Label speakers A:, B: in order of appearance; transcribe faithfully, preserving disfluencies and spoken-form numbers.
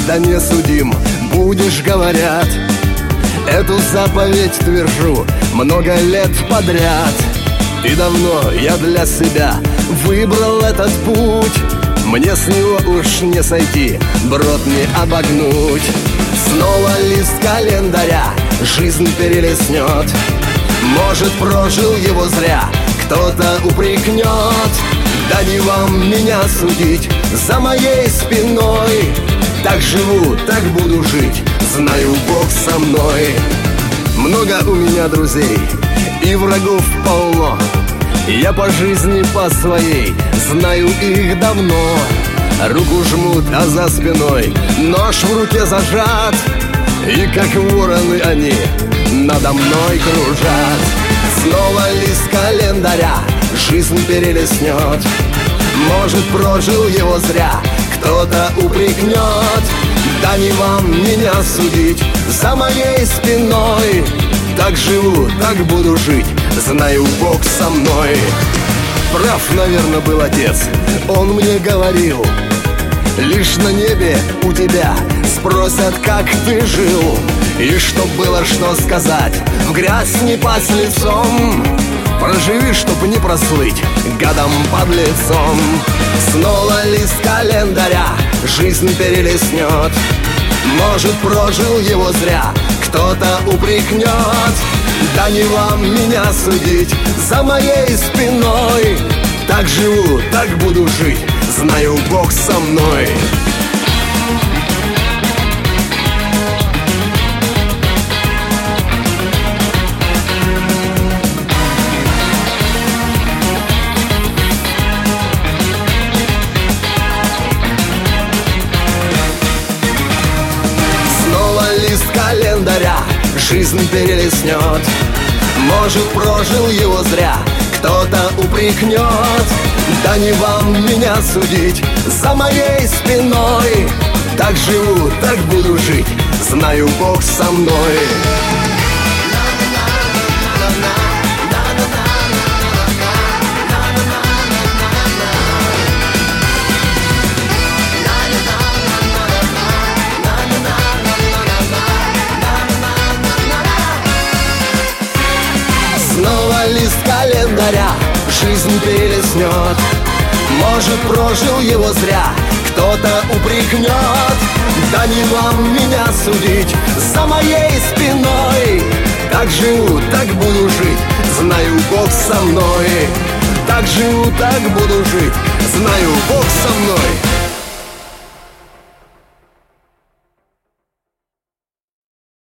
A: никогда не судим будешь, говорят. Эту заповедь твержу много лет подряд. И давно я для себя выбрал этот путь. Мне с него уж не сойти, брод не обогнуть. Снова лист календаря жизнь перелистнет. Может, прожил его зря, кто-то упрекнет. Да не вам меня судить за моей спиной. Так живу, так буду жить, знаю, Бог со мной. Много у меня друзей и врагов полно. Я по жизни по своей знаю их давно. Руку жмут, а за спиной нож в руке зажат. И как вороны они надо мной кружат. Снова лист календаря жизнь перелистнет. Может, прожил его зря, кто-то упрекнет. Да не вам меня судить за моей спиной. Так живу, так буду жить, знаю, Бог со мной. Прав, наверное, был отец, он мне говорил: лишь на небе у тебя спросят, как ты жил. И чтоб было что сказать, в грязь не пасть лицом. Проживи, чтоб не прослыть гадом под лицом. Снова лист календаря жизнь перелистнет. Может, прожил его зря, кто-то упрекнет. Да не вам меня судить за моей спиной. Так живу, так буду жить, знаю, Бог со мной. Лист календаря жизнь перелистнет. Может, прожил его зря, кто-то упрекнет. Да не вам меня судить за моей спиной. Так живу, так буду жить, знаю, Бог со мной. Снова лист календаря жизнь перелистнет. Может, прожил его зря, кто-то упрекнет. Да не вам меня судить за моей спиной. Так живу, так буду жить, знаю, Бог со мной. Так живу, так буду жить, знаю, Бог